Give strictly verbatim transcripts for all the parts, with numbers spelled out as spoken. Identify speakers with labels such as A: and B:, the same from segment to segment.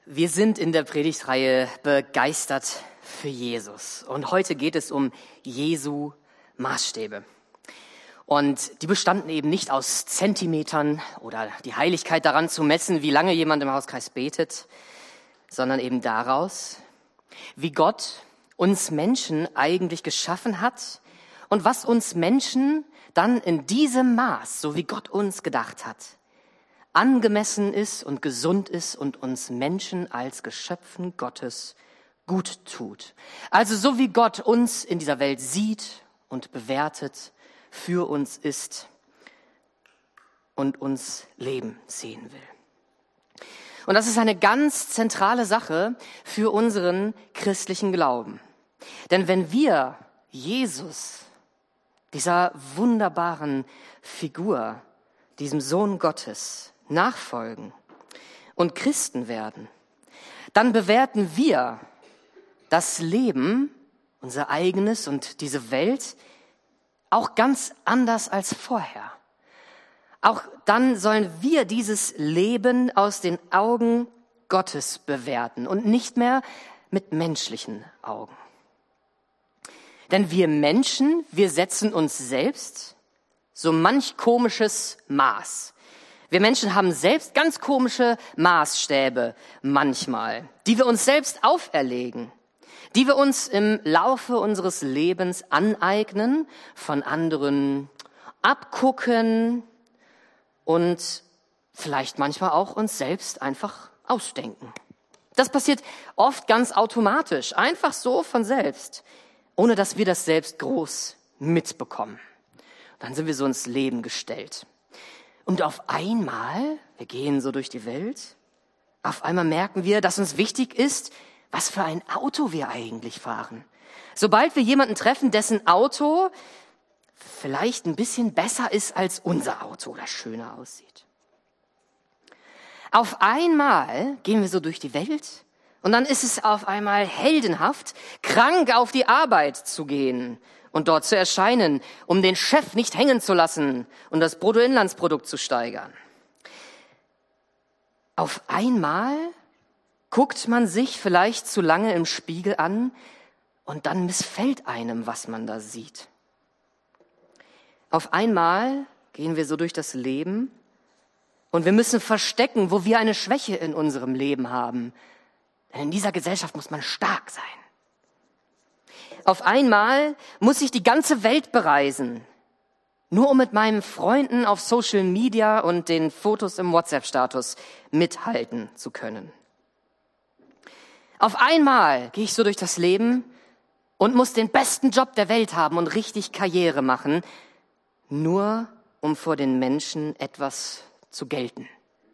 A: Wir sind in der Predigtreihe begeistert für Jesus. Und heute geht es um Jesu Maßstäbe. Und die bestanden eben nicht aus Zentimetern oder die Heiligkeit daran zu messen, wie lange jemand im Hauskreis betet, sondern eben daraus, wie Gott uns Menschen eigentlich geschaffen hat und was uns Menschen dann in diesem Maß, so wie Gott uns gedacht hat, angemessen ist und gesund ist und uns Menschen als Geschöpfen Gottes gut tut. Also so wie Gott uns in dieser Welt sieht und bewertet, für uns ist und uns Leben sehen will. Und das ist eine ganz zentrale Sache für unseren christlichen Glauben. Denn wenn wir Jesus, dieser wunderbaren Figur, diesem Sohn Gottes, nachfolgen und Christen werden, dann bewerten wir das Leben, unser eigenes und diese Welt, auch ganz anders als vorher. Auch dann sollen wir dieses Leben aus den Augen Gottes bewerten und nicht mehr mit menschlichen Augen. Denn wir Menschen, wir setzen uns selbst so manch komisches Maß. Wir Menschen haben selbst ganz komische Maßstäbe manchmal, die wir uns selbst auferlegen, die wir uns im Laufe unseres Lebens aneignen, von anderen abgucken und vielleicht manchmal auch uns selbst einfach ausdenken. Das passiert oft ganz automatisch, einfach so von selbst, ohne dass wir das selbst groß mitbekommen. Dann sind wir so ins Leben gestellt. Und auf einmal, wir gehen so durch die Welt, auf einmal merken wir, dass uns wichtig ist, was für ein Auto wir eigentlich fahren. Sobald wir jemanden treffen, dessen Auto vielleicht ein bisschen besser ist als unser Auto oder schöner aussieht. Auf einmal gehen wir so durch die Welt und dann ist es auf einmal heldenhaft, krank auf die Arbeit zu gehen und dort zu erscheinen, um den Chef nicht hängen zu lassen und das Bruttoinlandsprodukt zu steigern. Auf einmal guckt man sich vielleicht zu lange im Spiegel an und dann missfällt einem, was man da sieht. Auf einmal gehen wir so durch das Leben und wir müssen verstecken, wo wir eine Schwäche in unserem Leben haben. Denn in dieser Gesellschaft muss man stark sein. Auf einmal muss ich die ganze Welt bereisen, nur um mit meinen Freunden auf Social Media und den Fotos im WhatsApp-Status mithalten zu können. Auf einmal gehe ich so durch das Leben und muss den besten Job der Welt haben und richtig Karriere machen, nur um vor den Menschen etwas zu gelten.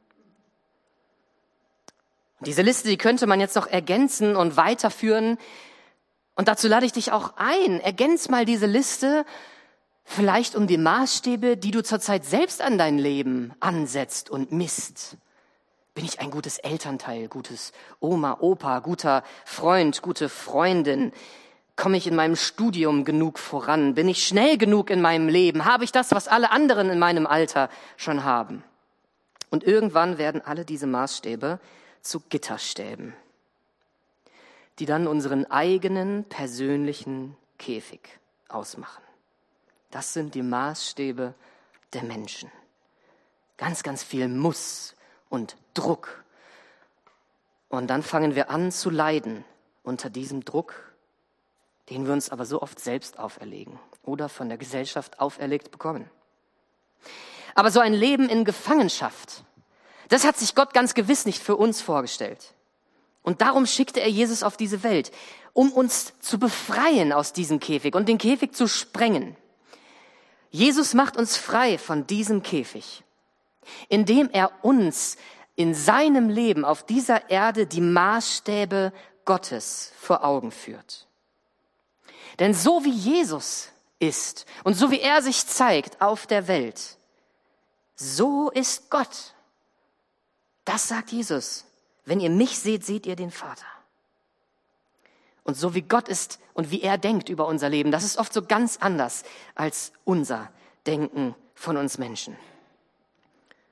A: Und diese Liste, die könnte man jetzt noch ergänzen und weiterführen. Und dazu lade ich dich auch ein. Ergänz mal diese Liste, vielleicht um die Maßstäbe, die du zurzeit selbst an dein Leben ansetzt und misst. Bin ich ein gutes Elternteil, gutes Oma, Opa, guter Freund, gute Freundin? Komme ich in meinem Studium genug voran? Bin ich schnell genug in meinem Leben? Habe ich das, was alle anderen in meinem Alter schon haben? Und irgendwann werden alle diese Maßstäbe zu Gitterstäben, die dann unseren eigenen persönlichen Käfig ausmachen. Das sind die Maßstäbe der Menschen. Ganz, ganz viel Muss und Druck. Und dann fangen wir an zu leiden unter diesem Druck, den wir uns aber so oft selbst auferlegen oder von der Gesellschaft auferlegt bekommen. Aber so ein Leben in Gefangenschaft, das hat sich Gott ganz gewiss nicht für uns vorgestellt. Und darum schickte er Jesus auf diese Welt, um uns zu befreien aus diesem Käfig und den Käfig zu sprengen. Jesus macht uns frei von diesem Käfig, indem er uns in seinem Leben auf dieser Erde die Maßstäbe Gottes vor Augen führt. Denn so wie Jesus ist und so wie er sich zeigt auf der Welt, so ist Gott. Das sagt Jesus. Wenn ihr mich seht, seht ihr den Vater. Und so wie Gott ist und wie er denkt über unser Leben, das ist oft so ganz anders als unser Denken von uns Menschen.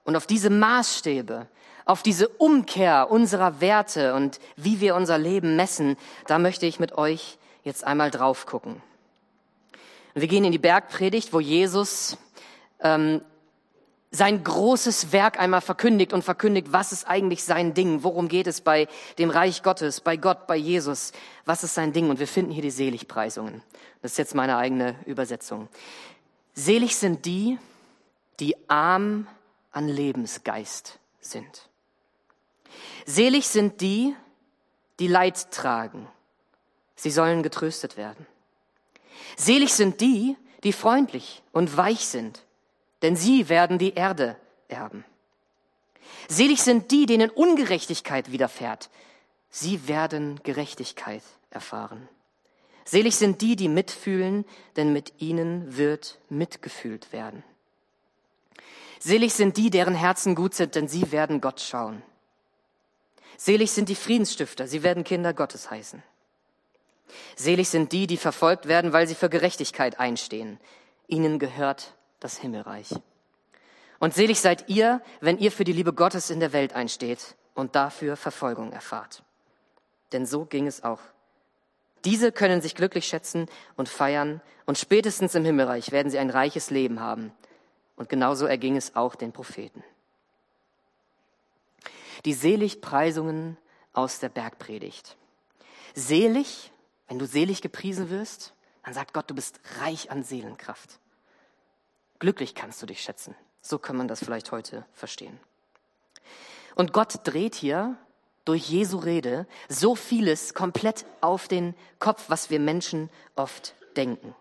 A: Und auf diese Maßstäbe, auf diese Umkehr unserer Werte und wie wir unser Leben messen, da möchte ich mit euch jetzt einmal drauf gucken. Und wir gehen in die Bergpredigt, wo Jesus ähm, sein großes Werk einmal verkündigt und verkündigt, was ist eigentlich sein Ding, worum geht es bei dem Reich Gottes, bei Gott, bei Jesus, was ist sein Ding? Und wir finden hier die Seligpreisungen. Das ist jetzt meine eigene Übersetzung. Selig sind die, die arm an Lebensgeist sind. Selig sind die, die Leid tragen. Sie sollen getröstet werden. Selig sind die, die freundlich und weich sind, denn sie werden die Erde erben. Selig sind die, denen Ungerechtigkeit widerfährt. Sie werden Gerechtigkeit erfahren. Selig sind die, die mitfühlen, denn mit ihnen wird mitgefühlt werden. Selig sind die, deren Herzen gut sind, denn sie werden Gott schauen. Selig sind die Friedensstifter, sie werden Kinder Gottes heißen. Selig sind die, die verfolgt werden, weil sie für Gerechtigkeit einstehen. Ihnen gehört das Himmelreich. Und selig seid ihr, wenn ihr für die Liebe Gottes in der Welt einsteht und dafür Verfolgung erfahrt. Denn so ging es auch. Diese können sich glücklich schätzen und feiern und spätestens im Himmelreich werden sie ein reiches Leben haben. Und genauso erging es auch den Propheten. Die Seligpreisungen aus der Bergpredigt. Selig, wenn du selig gepriesen wirst, dann sagt Gott, du bist reich an Seelenkraft. Glücklich kannst du dich schätzen. So kann man das vielleicht heute verstehen. Und Gott dreht hier durch Jesu Rede so vieles komplett auf den Kopf, was wir Menschen oft denken.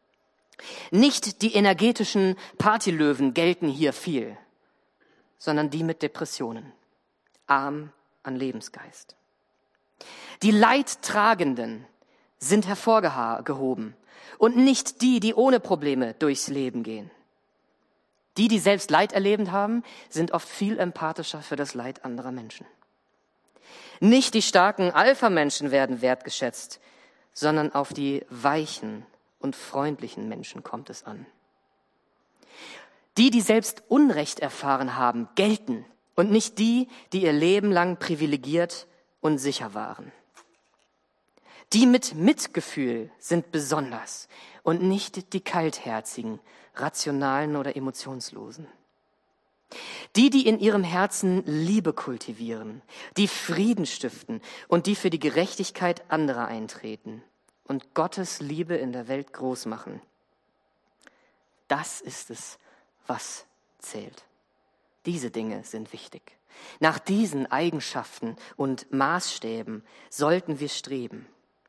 A: Nicht die energetischen Partylöwen gelten hier viel, sondern die mit Depressionen, arm an Lebensgeist. Die Leidtragenden sind hervorgehoben und nicht die, die ohne Probleme durchs Leben gehen. Die, die selbst Leid erlebt haben, sind oft viel empathischer für das Leid anderer Menschen. Nicht die starken Alpha-Menschen werden wertgeschätzt, sondern auf die weichen und freundlichen Menschen kommt es an. Die, die selbst Unrecht erfahren haben, gelten und nicht die, die ihr Leben lang privilegiert und sicher waren. Die mit Mitgefühl sind besonders und nicht die kaltherzigen, rationalen oder emotionslosen. Die, die in ihrem Herzen Liebe kultivieren, die Frieden stiften und die für die Gerechtigkeit anderer eintreten und Gottes Liebe in der Welt groß machen. Das ist es, was zählt. Diese Dinge sind wichtig. Nach diesen Eigenschaften und Maßstäben sollten wir streben.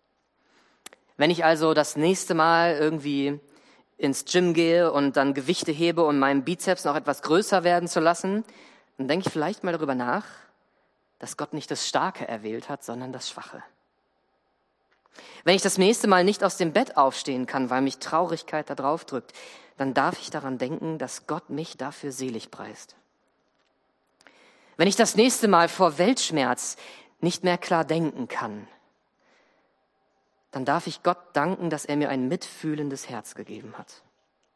A: Wenn ich also das nächste Mal irgendwie ins Gym gehe und dann Gewichte hebe, um meinen Bizeps noch etwas größer werden zu lassen, dann denke ich vielleicht mal darüber nach, dass Gott nicht das Starke erwählt hat, sondern das Schwache. Wenn ich das nächste Mal nicht aus dem Bett aufstehen kann, weil mich Traurigkeit da drauf drückt, dann darf ich daran denken, dass Gott mich dafür selig preist. Wenn ich das nächste Mal vor Weltschmerz nicht mehr klar denken kann, dann darf ich Gott danken, dass er mir ein mitfühlendes Herz gegeben hat.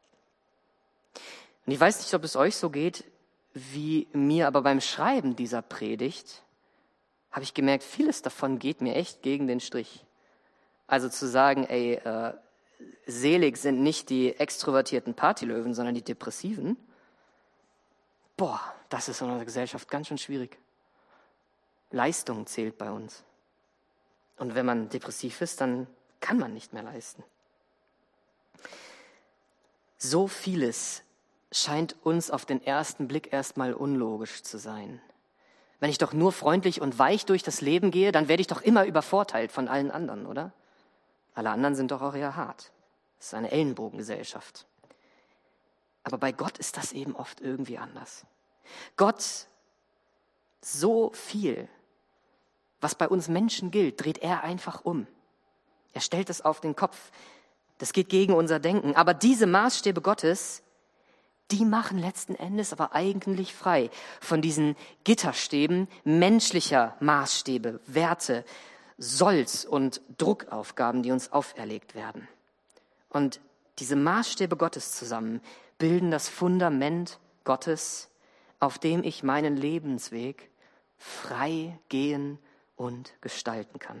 A: Und ich weiß nicht, ob es euch so geht wie mir, aber beim Schreiben dieser Predigt habe ich gemerkt, vieles davon geht mir echt gegen den Strich. Also zu sagen, ey, äh, selig sind nicht die extrovertierten Partylöwen, sondern die Depressiven. Boah, das ist in unserer Gesellschaft ganz schön schwierig. Leistung zählt bei uns. Und wenn man depressiv ist, dann kann man nicht mehr leisten. So vieles scheint uns auf den ersten Blick erstmal unlogisch zu sein. Wenn ich doch nur freundlich und weich durch das Leben gehe, dann werde ich doch immer übervorteilt von allen anderen, oder? Alle anderen sind doch auch eher hart. Das ist eine Ellenbogengesellschaft. Aber bei Gott ist das eben oft irgendwie anders. Gott, so viel, was bei uns Menschen gilt, dreht er einfach um. Er stellt es auf den Kopf. Das geht gegen unser Denken. Aber diese Maßstäbe Gottes, die machen letzten Endes aber eigentlich frei von diesen Gitterstäben menschlicher Maßstäbe, Werte, Solls und Druckaufgaben, die uns auferlegt werden. Und diese Maßstäbe Gottes zusammen bilden das Fundament Gottes, auf dem ich meinen Lebensweg frei gehen und gestalten kann.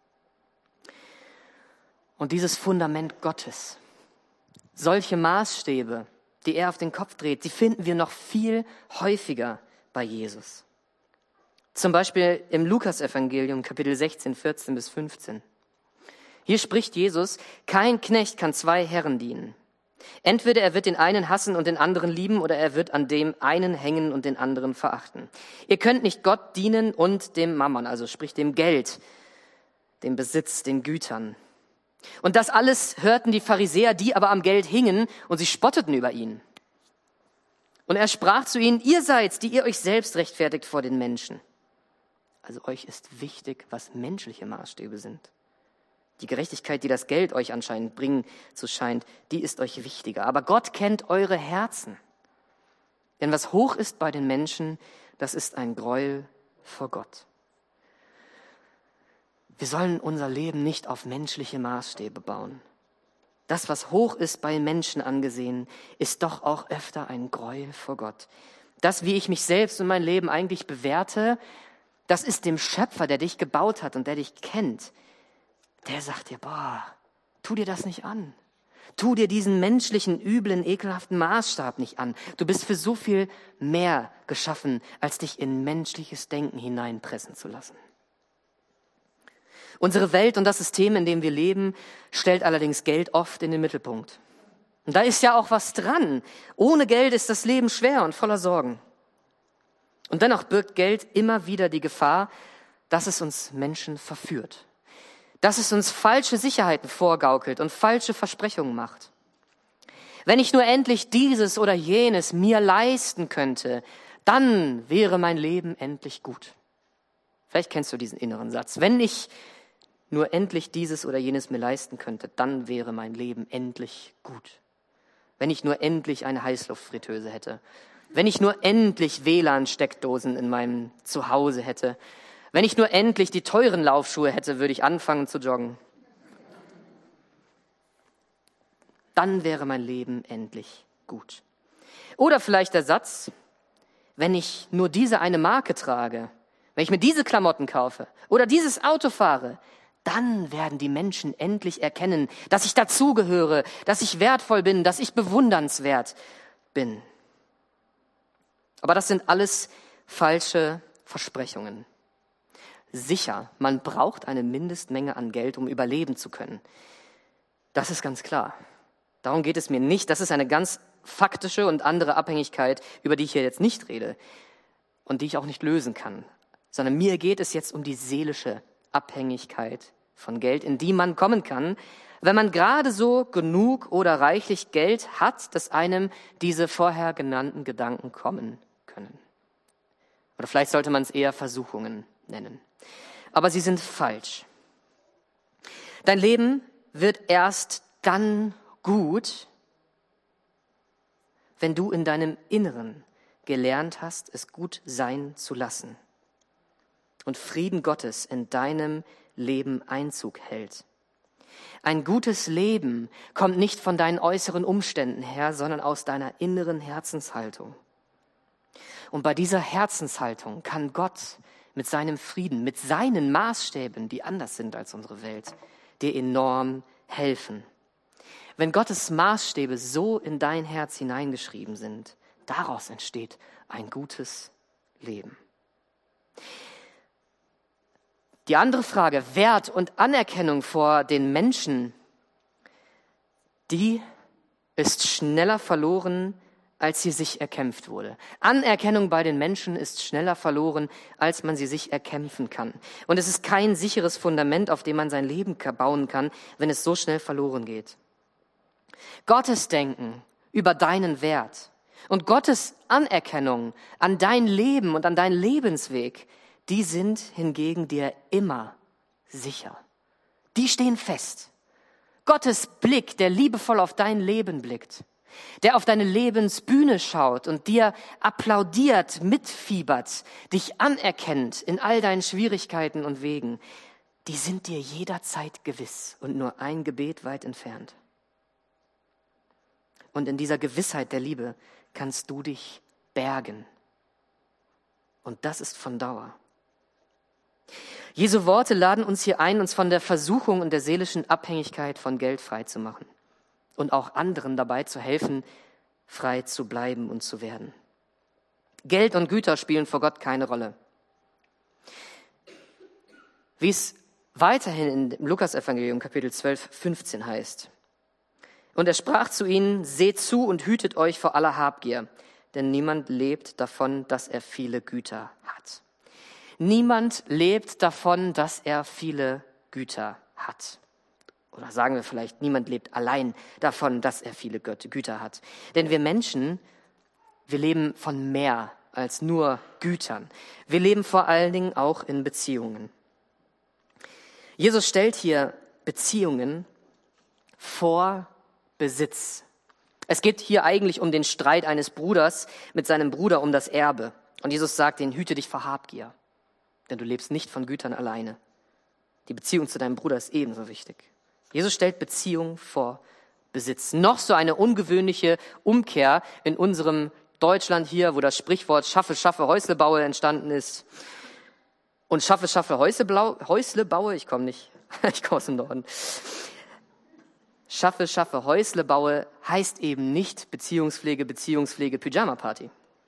A: Und dieses Fundament Gottes, solche Maßstäbe, die er auf den Kopf dreht, die finden wir noch viel häufiger bei Jesus. Zum Beispiel im Lukas-Evangelium, Kapitel sechzehn, vierzehn bis fünfzehn. Hier spricht Jesus: Kein Knecht kann zwei Herren dienen. Entweder er wird den einen hassen und den anderen lieben, oder er wird an dem einen hängen und den anderen verachten. Ihr könnt nicht Gott dienen und dem Mammon, also sprich dem Geld, dem Besitz, den Gütern. Und das alles hörten die Pharisäer, die aber am Geld hingen, und sie spotteten über ihn. Und er sprach zu ihnen: Ihr seid's, die ihr euch selbst rechtfertigt vor den Menschen. Also euch ist wichtig, was menschliche Maßstäbe sind. Die Gerechtigkeit, die das Geld euch anscheinend bringen zu scheint, die ist euch wichtiger. Aber Gott kennt eure Herzen. Denn was hoch ist bei den Menschen, das ist ein Gräuel vor Gott. Wir sollen unser Leben nicht auf menschliche Maßstäbe bauen. Das, was hoch ist bei Menschen angesehen, ist doch auch öfter ein Gräuel vor Gott. Das, wie ich mich selbst und mein Leben eigentlich bewerte, das ist dem Schöpfer, der dich gebaut hat und der dich kennt. Der sagt dir: Boah, tu dir das nicht an. Tu dir diesen menschlichen, üblen, ekelhaften Maßstab nicht an. Du bist für so viel mehr geschaffen, als dich in menschliches Denken hineinpressen zu lassen. Unsere Welt und das System, in dem wir leben, stellt allerdings Geld oft in den Mittelpunkt. Und da ist ja auch was dran. Ohne Geld ist das Leben schwer und voller Sorgen. Und dennoch birgt Geld immer wieder die Gefahr, dass es uns Menschen verführt. Dass es uns falsche Sicherheiten vorgaukelt und falsche Versprechungen macht. Wenn ich nur endlich dieses oder jenes mir leisten könnte, dann wäre mein Leben endlich gut. Vielleicht kennst du diesen inneren Satz. Wenn ich nur endlich dieses oder jenes mir leisten könnte, dann wäre mein Leben endlich gut. Wenn ich nur endlich eine Heißluftfritteuse hätte. Wenn ich nur endlich W L A N-Steckdosen in meinem Zuhause hätte. Wenn ich nur endlich die teuren Laufschuhe hätte, würde ich anfangen zu joggen. Dann wäre mein Leben endlich gut. Oder vielleicht der Satz: Wenn ich nur diese eine Marke trage, wenn ich mir diese Klamotten kaufe oder dieses Auto fahre, dann werden die Menschen endlich erkennen, dass ich dazugehöre, dass ich wertvoll bin, dass ich bewundernswert bin. Aber das sind alles falsche Versprechungen. Sicher, man braucht eine Mindestmenge an Geld, um überleben zu können. Das ist ganz klar. Darum geht es mir nicht. Das ist eine ganz faktische und andere Abhängigkeit, über die ich hier jetzt nicht rede und die ich auch nicht lösen kann. Sondern mir geht es jetzt um die seelische Abhängigkeit von Geld, in die man kommen kann, wenn man gerade so genug oder reichlich Geld hat, dass einem diese vorher genannten Gedanken kommen können. Oder vielleicht sollte man es eher Versuchungen nennen. Aber sie sind falsch. Dein Leben wird erst dann gut, wenn du in deinem Inneren gelernt hast, es gut sein zu lassen und Frieden Gottes in deinem Leben Einzug hält. Ein gutes Leben kommt nicht von deinen äußeren Umständen her, sondern aus deiner inneren Herzenshaltung. Und bei dieser Herzenshaltung kann Gott mit seinem Frieden, mit seinen Maßstäben, die anders sind als unsere Welt, dir enorm helfen. Wenn Gottes Maßstäbe so in dein Herz hineingeschrieben sind, daraus entsteht ein gutes Leben. Die andere Frage, Wert und Anerkennung vor den Menschen, die ist schneller verloren, als sie sich erkämpft wurde. Anerkennung bei den Menschen ist schneller verloren, als man sie sich erkämpfen kann. Und es ist kein sicheres Fundament, auf dem man sein Leben bauen kann, wenn es so schnell verloren geht. Gottes Denken über deinen Wert und Gottes Anerkennung an dein Leben und an deinen Lebensweg, die sind hingegen dir immer sicher. Die stehen fest. Gottes Blick, der liebevoll auf dein Leben blickt, der auf deine Lebensbühne schaut und dir applaudiert, mitfiebert, dich anerkennt in all deinen Schwierigkeiten und Wegen, die sind dir jederzeit gewiss und nur ein Gebet weit entfernt. Und in dieser Gewissheit der Liebe kannst du dich bergen Und das ist von Dauer. Jesu Worte laden uns hier ein, uns von der Versuchung und der seelischen Abhängigkeit von Geld frei zu machen und auch anderen dabei zu helfen, frei zu bleiben und zu werden. Geld und Güter spielen vor Gott keine Rolle. Wie es weiterhin im Lukas-Evangelium Kapitel zwölf, fünfzehn heißt. Und er sprach zu ihnen, seht zu und hütet euch vor aller Habgier, denn niemand lebt davon, dass er viele Güter hat. Niemand lebt davon, dass er viele Güter hat. Oder sagen wir vielleicht, niemand lebt allein davon, dass er viele Güter hat. Denn wir Menschen, wir leben von mehr als nur Gütern. Wir leben vor allen Dingen auch in Beziehungen. Jesus stellt hier Beziehungen vor Besitz. Es geht hier eigentlich um den Streit eines Bruders mit seinem Bruder um das Erbe. Und Jesus sagt ihnen, hüte dich vor Habgier, denn du lebst nicht von Gütern alleine. Die Beziehung zu deinem Bruder ist ebenso wichtig. Jesus stellt Beziehung vor Besitz. Noch so eine ungewöhnliche Umkehr in unserem Deutschland hier, wo das Sprichwort Schaffe, Schaffe, Häusle baue entstanden ist. Und Schaffe, Schaffe, Häusle, blau, Häusle baue, ich komme nicht, ich komme aus dem Norden. Schaffe, Schaffe, Häusle baue heißt eben nicht Beziehungspflege, Beziehungspflege, Pyjama-Party.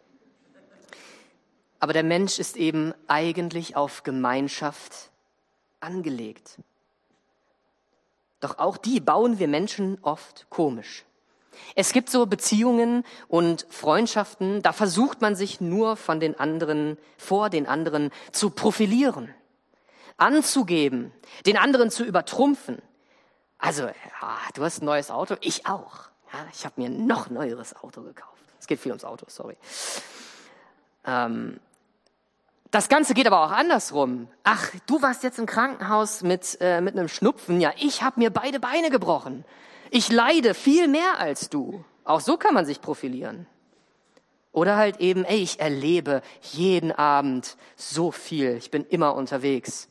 A: Aber der Mensch ist eben eigentlich auf Gemeinschaft angelegt. Doch auch die bauen wir Menschen oft komisch. Es gibt so Beziehungen und Freundschaften, da versucht man sich nur von den anderen, vor den anderen zu profilieren, anzugeben, den anderen zu übertrumpfen. Also, ja, du hast ein neues Auto, ich auch. Ja, ich habe mir ein noch neueres Auto gekauft. Es geht viel ums Auto, sorry. Ähm, das Ganze geht aber auch andersrum. Ach, du warst jetzt im Krankenhaus mit, äh, mit einem Schnupfen. Ja, ich habe mir beide Beine gebrochen. Ich leide viel mehr als du. Auch so kann man sich profilieren. Oder halt eben, ey, ich erlebe jeden Abend so viel. Ich bin immer unterwegs.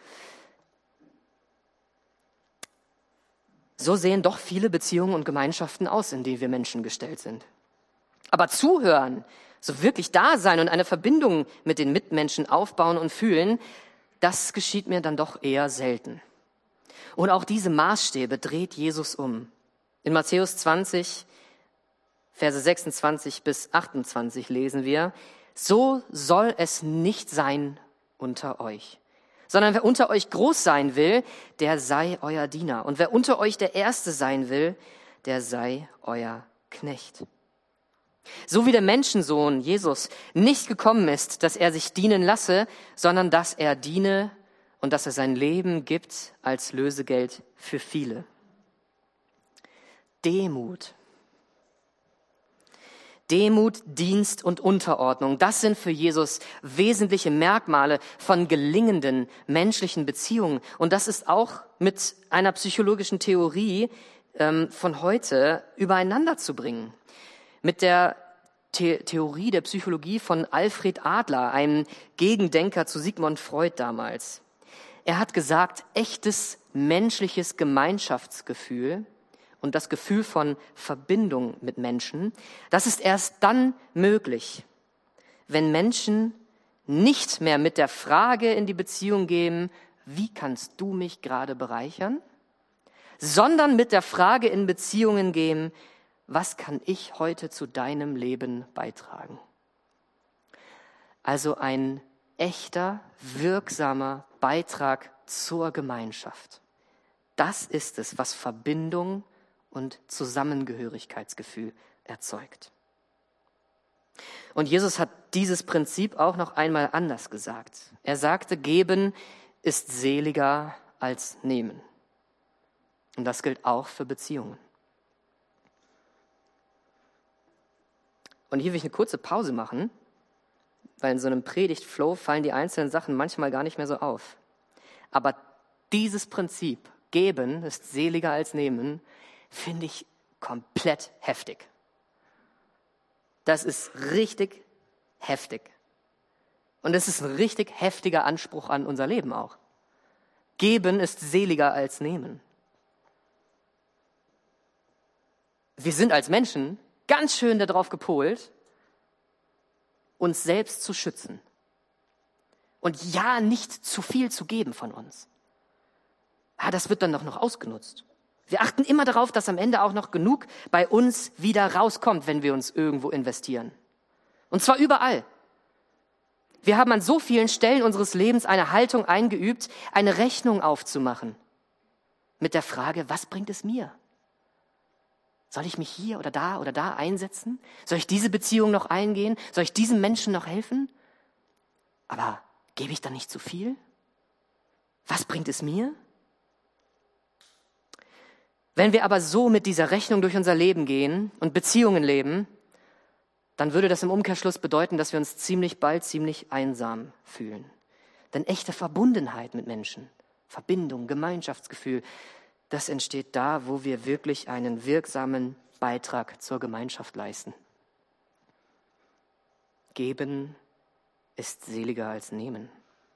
A: So sehen doch viele Beziehungen und Gemeinschaften aus, in denen wir Menschen gestellt sind. Aber zuhören, so wirklich da sein und eine Verbindung mit den Mitmenschen aufbauen und fühlen, das geschieht mir dann doch eher selten. Und auch diese Maßstäbe dreht Jesus um. In Matthäus zwanzig, Verse sechsundzwanzig bis achtundzwanzig lesen wir, so soll es nicht sein unter euch, sondern wer unter euch groß sein will, der sei euer Diener. Und wer unter euch der Erste sein will, der sei euer Knecht. So wie der Menschensohn, Jesus, nicht gekommen ist, dass er sich dienen lasse, sondern dass er diene und dass er sein Leben gibt als Lösegeld für viele. Demut. Demut, Dienst und Unterordnung, das sind für Jesus wesentliche Merkmale von gelingenden menschlichen Beziehungen. Und das ist auch mit einer psychologischen Theorie ähm, von heute übereinander zu bringen. Mit der The- Theorie der Psychologie von Alfred Adler, einem Gegendenker zu Sigmund Freud damals. Er hat gesagt, echtes menschliches Gemeinschaftsgefühl und das Gefühl von Verbindung mit Menschen, das ist erst dann möglich, wenn Menschen nicht mehr mit der Frage in die Beziehung gehen, wie kannst du mich gerade bereichern, sondern mit der Frage in Beziehungen gehen, was kann ich heute zu deinem Leben beitragen? Also ein echter, wirksamer Beitrag zur Gemeinschaft. Das ist es, was Verbindung und Zusammengehörigkeitsgefühl erzeugt. Und Jesus hat dieses Prinzip auch noch einmal anders gesagt. Er sagte, geben ist seliger als nehmen. Und das gilt auch für Beziehungen. Und hier will ich eine kurze Pause machen, weil in so einem Predigt-Flow fallen die einzelnen Sachen manchmal gar nicht mehr so auf. Aber dieses Prinzip, geben ist seliger als nehmen, finde ich komplett heftig. Das ist richtig heftig. Und es ist ein richtig heftiger Anspruch an unser Leben auch. Geben ist seliger als nehmen. Wir sind als Menschen ganz schön darauf gepolt, uns selbst zu schützen. Und ja, nicht zu viel zu geben von uns. Ja, das wird dann doch noch ausgenutzt. Wir achten immer darauf, dass am Ende auch noch genug bei uns wieder rauskommt, wenn wir uns irgendwo investieren. Und zwar überall. Wir haben an so vielen Stellen unseres Lebens eine Haltung eingeübt, eine Rechnung aufzumachen. Mit der Frage, was bringt es mir? Soll ich mich hier oder da oder da einsetzen? Soll ich diese Beziehung noch eingehen? Soll ich diesem Menschen noch helfen? Aber gebe ich dann nicht zu viel? Was bringt es mir? Wenn wir aber so mit dieser Rechnung durch unser Leben gehen und Beziehungen leben, dann würde das im Umkehrschluss bedeuten, dass wir uns ziemlich bald ziemlich einsam fühlen. Denn echte Verbundenheit mit Menschen, Verbindung, Gemeinschaftsgefühl, das entsteht da, wo wir wirklich einen wirksamen Beitrag zur Gemeinschaft leisten. Geben ist seliger als nehmen.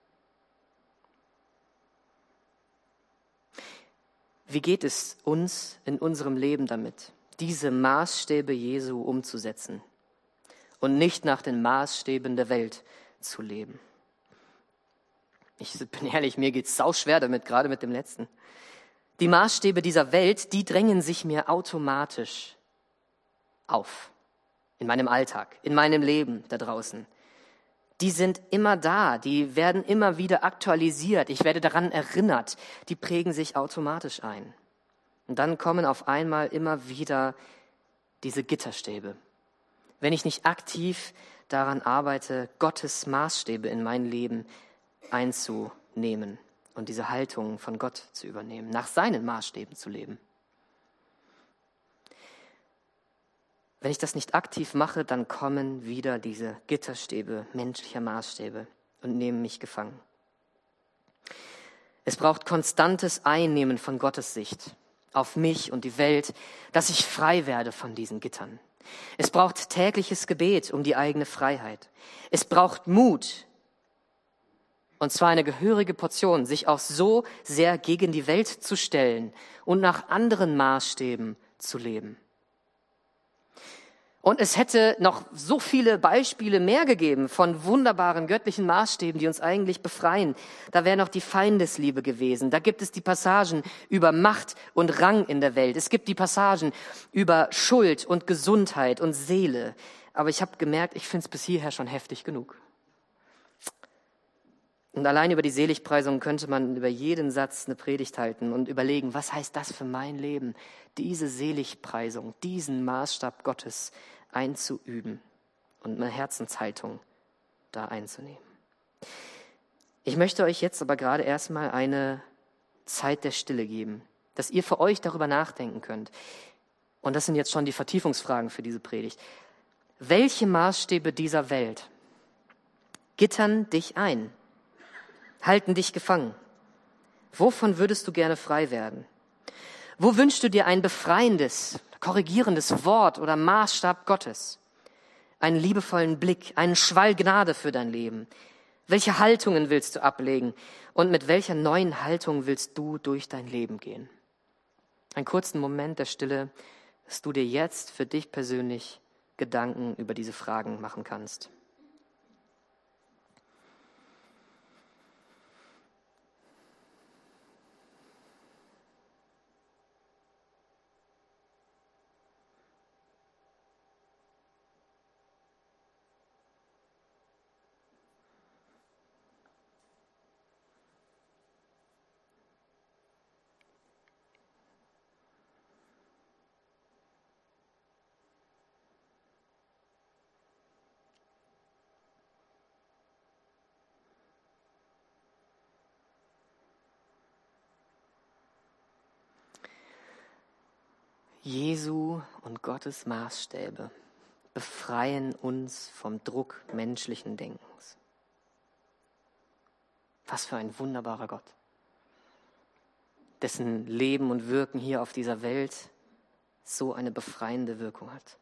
A: Wie geht es uns in unserem Leben damit, diese Maßstäbe Jesu umzusetzen und nicht nach den Maßstäben der Welt zu leben? Ich bin ehrlich, mir geht's sauschwer damit, gerade mit dem letzten. Die Maßstäbe dieser Welt, die drängen sich mir automatisch auf. In meinem Alltag, in meinem Leben da draußen. Die sind immer da, die werden immer wieder aktualisiert. Ich werde daran erinnert, die prägen sich automatisch ein. Und dann kommen auf einmal immer wieder diese Gitterstäbe. Wenn ich nicht aktiv daran arbeite, Gottes Maßstäbe in mein Leben einzunehmen und diese Haltung von Gott zu übernehmen, nach seinen Maßstäben zu leben. Wenn ich das nicht aktiv mache, dann kommen wieder diese Gitterstäbe menschlicher Maßstäbe und nehmen mich gefangen. Es braucht konstantes Einnehmen von Gottes Sicht auf mich und die Welt, dass ich frei werde von diesen Gittern. Es braucht tägliches Gebet um die eigene Freiheit. Es braucht Mut, und zwar eine gehörige Portion, sich auch so sehr gegen die Welt zu stellen und nach anderen Maßstäben zu leben. Und es hätte noch so viele Beispiele mehr gegeben von wunderbaren göttlichen Maßstäben, die uns eigentlich befreien. Da wäre noch die Feindesliebe gewesen. Da gibt es die Passagen über Macht und Rang in der Welt. Es gibt die Passagen über Schuld und Gesundheit und Seele. Aber ich habe gemerkt, ich finde es bis hierher schon heftig genug. Und allein über die Seligpreisung könnte man über jeden Satz eine Predigt halten und überlegen, was heißt das für mein Leben, diese Seligpreisung, diesen Maßstab Gottes einzuüben und meine Herzenshaltung da einzunehmen. Ich möchte euch jetzt aber gerade erstmal eine Zeit der Stille geben, dass ihr für euch darüber nachdenken könnt. Und das sind jetzt schon die Vertiefungsfragen für diese Predigt. Welche Maßstäbe dieser Welt gittern dich ein? Halten dich gefangen? Wovon würdest du gerne frei werden? Wo wünschst du dir ein befreiendes, korrigierendes Wort oder Maßstab Gottes? Einen liebevollen Blick, einen Schwall Gnade für dein Leben? Welche Haltungen willst du ablegen? Und mit welcher neuen Haltung willst du durch dein Leben gehen? Einen kurzen Moment der Stille, dass du dir jetzt für dich persönlich Gedanken über diese Fragen machen kannst. Jesu und Gottes Maßstäbe befreien uns vom Druck menschlichen Denkens. Was für ein wunderbarer Gott, dessen Leben und Wirken hier auf dieser Welt so eine befreiende Wirkung hat.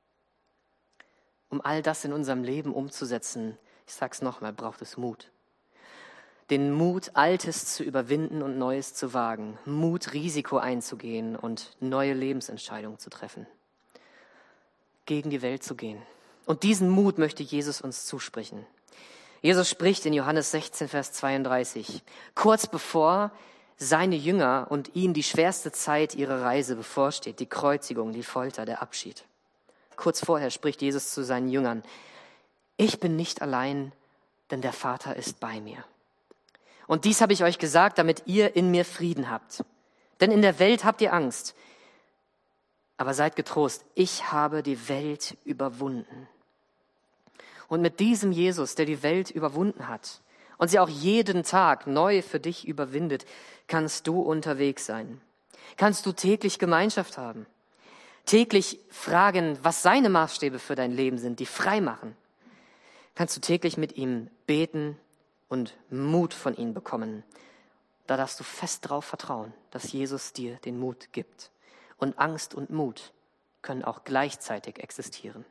A: Um all das in unserem Leben umzusetzen, ich sag's nochmal, braucht es Mut. Den Mut, Altes zu überwinden und Neues zu wagen. Mut, Risiko einzugehen und neue Lebensentscheidungen zu treffen. Gegen die Welt zu gehen. Und diesen Mut möchte Jesus uns zusprechen. Jesus spricht in Johannes sechzehn, Vers zweiunddreißig, kurz bevor seine Jünger und ihnen die schwerste Zeit ihrer Reise bevorsteht, die Kreuzigung, die Folter, der Abschied. Kurz vorher spricht Jesus zu seinen Jüngern, ich bin nicht allein, denn der Vater ist bei mir. Und dies habe ich euch gesagt, damit ihr in mir Frieden habt. Denn in der Welt habt ihr Angst. Aber seid getrost, ich habe die Welt überwunden. Und mit diesem Jesus, der die Welt überwunden hat und sie auch jeden Tag neu für dich überwindet, kannst du unterwegs sein. Kannst du täglich Gemeinschaft haben. Täglich fragen, was seine Maßstäbe für dein Leben sind, die frei machen. Kannst du täglich mit ihm beten und Mut von ihm bekommen. Da darfst du fest darauf vertrauen, dass Jesus dir den Mut gibt. Und Angst und Mut können auch gleichzeitig existieren.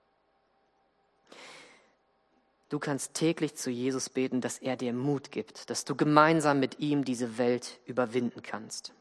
A: Du kannst täglich zu Jesus beten, dass er dir Mut gibt, dass du gemeinsam mit ihm diese Welt überwinden kannst.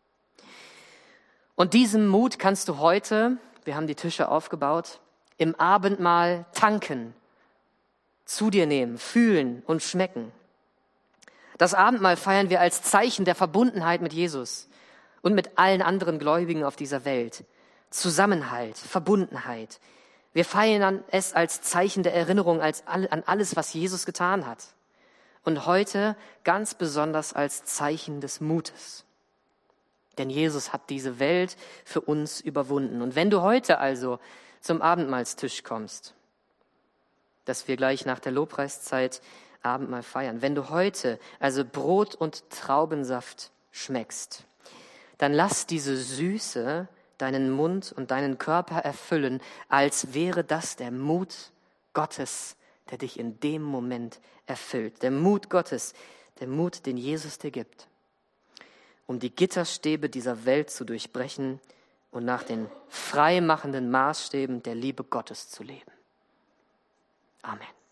A: Und diesen Mut kannst du heute, wir haben die Tische aufgebaut, im Abendmahl tanken, zu dir nehmen, fühlen und schmecken. Das Abendmahl feiern wir als Zeichen der Verbundenheit mit Jesus und mit allen anderen Gläubigen auf dieser Welt. Zusammenhalt, Verbundenheit. Wir feiern es als Zeichen der Erinnerung als an alles, was Jesus getan hat. Und heute ganz besonders als Zeichen des Mutes. Denn Jesus hat diese Welt für uns überwunden. Und wenn du heute also zum Abendmahlstisch kommst, dass wir gleich nach der Lobpreiszeit Abendmahl feiern, wenn du heute also Brot und Traubensaft schmeckst, dann lass diese Süße deinen Mund und deinen Körper erfüllen, als wäre das der Mut Gottes, der dich in dem Moment erfüllt. Der Mut Gottes, der Mut, den Jesus dir gibt, um die Gitterstäbe dieser Welt zu durchbrechen und nach den freimachenden Maßstäben der Liebe Gottes zu leben. Amen.